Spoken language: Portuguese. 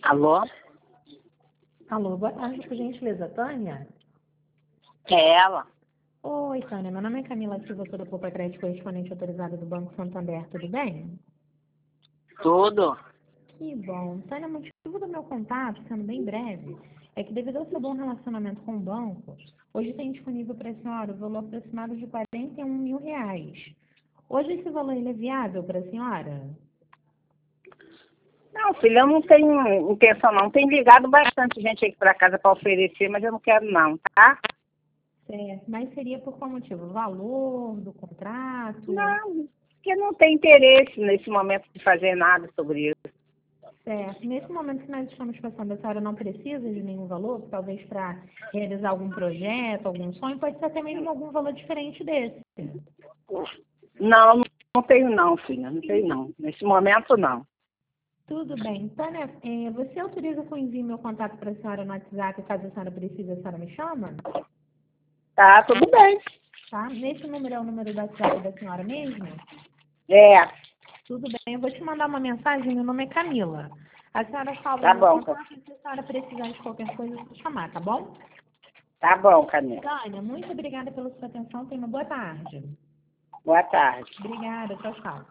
Alô? Alô, boa tarde, por gentileza, Tânia? É ela? Oi, Tânia, meu nome é Camila Silva, sou da Poupa Crédito Correspondente Autorizada do Banco Santander, tudo bem? Tudo? Que bom. Tânia, o motivo do meu contato, sendo bem breve, é que devido ao seu bom relacionamento com o banco, hoje tem disponível para a senhora o valor aproximado de R$ 41.000. Hoje esse valor ele é viável para a senhora? Não, filha, eu não tenho intenção não. Tem ligado bastante gente aqui para casa para oferecer, mas eu não quero não, tá? Certo, mas seria por qual motivo? O valor do contrato? Não, porque não tem interesse nesse momento de fazer nada sobre isso. Certo. Nesse momento que nós estamos passando, a senhora não precisa de nenhum valor, talvez para realizar algum projeto, algum sonho, pode ser até mesmo algum valor diferente desse. Não, não tenho não, filha, não tenho não. Nesse momento não. Tudo bem. Tânia, você autoriza que eu envie meu contato para a senhora no WhatsApp, caso a senhora precise, a senhora me chama? Tá, tudo bem. Tá? Nesse número é o número do WhatsApp da senhora mesmo? É, Tudo bem. Eu vou te mandar uma mensagem, meu nome é Camila. A senhora salva o tá meu bom, contato e se a senhora precisar de qualquer coisa, é só chamar, tá bom? tá bom, Camila. Tânia, muito obrigada pela sua atenção. Tenha uma boa tarde. Boa tarde. Obrigada. Tchau, tchau.